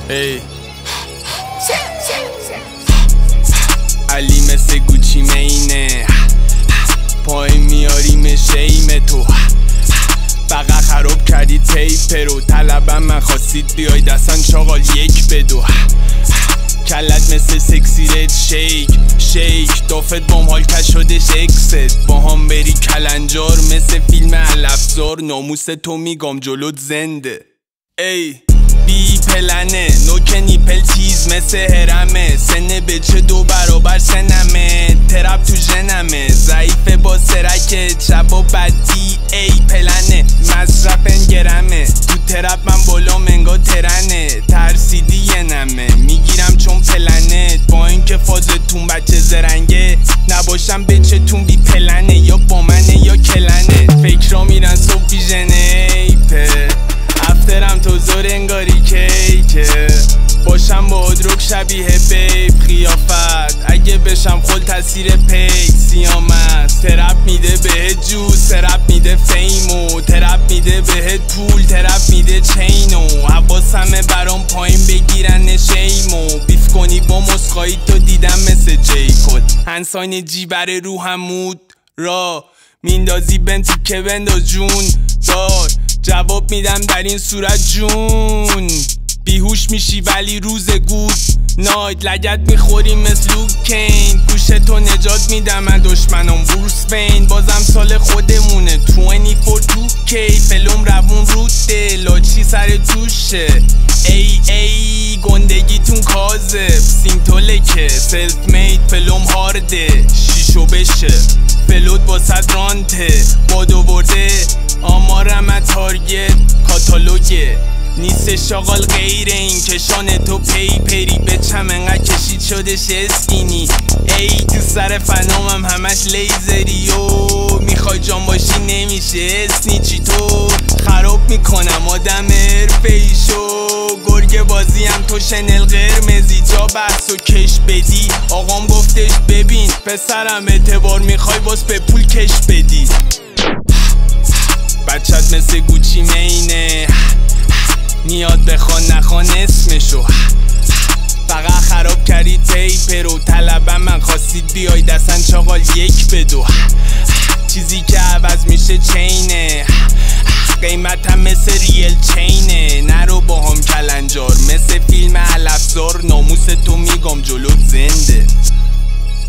ای علی مثل گوچی مینه پای میاریم شیم تو فقط خراب کردی تیپ رو طلبم من خواستید بیای دستان چاقال یک بدو کلت مثل سکسی رد شیک دافت بام حال کش شده شکست با هم بری کلنجار مثل فیلم علفزار ناموس تو میگم جلوت زنده ای بی پلنه نوک نیپل تیز مثل هرمه سنه بچه 2 برابر سنمه ترپ تو جنمه ضعیفه با سرکه شب و بدی ای پلنه مصرف گرمه تو ترپ من بالا منگا ترنه ترسیدی یه نمه میگیرم چون پلنه با اینکه فازتون بچه زرنگه نباشم بچه تون بی پلنه یا با منه یا کلنه فکرا میرن صبح ویژنه ایپه افترم تو زور انگاری کیکه باشم با ادروک شبیه بیب خیافت اگه بشم خل تاثیر پیک سیامت ترپ میده بهت جوز ترپ میده فیمو ترپ میده بهت پول ترپ میده چینو حواسمه برام پایین بگیرن شیمو بیف کنی با مسخایی تو دیدم مثل جیکل هنساین جیبر رو همود را میندازی بنتی که بنداز جون دار جواب میدم در این صورت جون بیهوش میشی ولی روز گود نایت لگت میخوری مثل لوکین گوشتو نجات میدم من دشمنم بروس وین بازم سال خودمونه 24-2K فلوم روون روده لاچی سر توشه ای گندگیتون کاذب سینتوله که سلف مید فلوم هارده شیشو بشه فلوت با صد رانته بادو برده آمارم تارگت کاتالوگه نیست شاغال غیر این کشان تو پری بچم انقدر کشید شدش اسکینی ای تو سر فنامم همش لیزری و میخوای جان باشی نمیشه اسنیچی تو خراب میکنم آدم حرفه‌ای شو گرگ بازیم تو شنل قرمزی جا بحث و کش بدی آقام گفتش ببین پسرم اعتبار میخوای باز به پول کش بدی بچت مثل گوچی مینه نیاد بخوان نخوان اسمشو فقط خراب کردی تیپ رو طلبم من خواستید بیای دستن چاقال یک بدو چیزی که عوض میشه چینه قیمتم مثل ریل چینه نرو با هم کلنجار مثل فیلم علفزار ناموس تو میگم جلوت زنده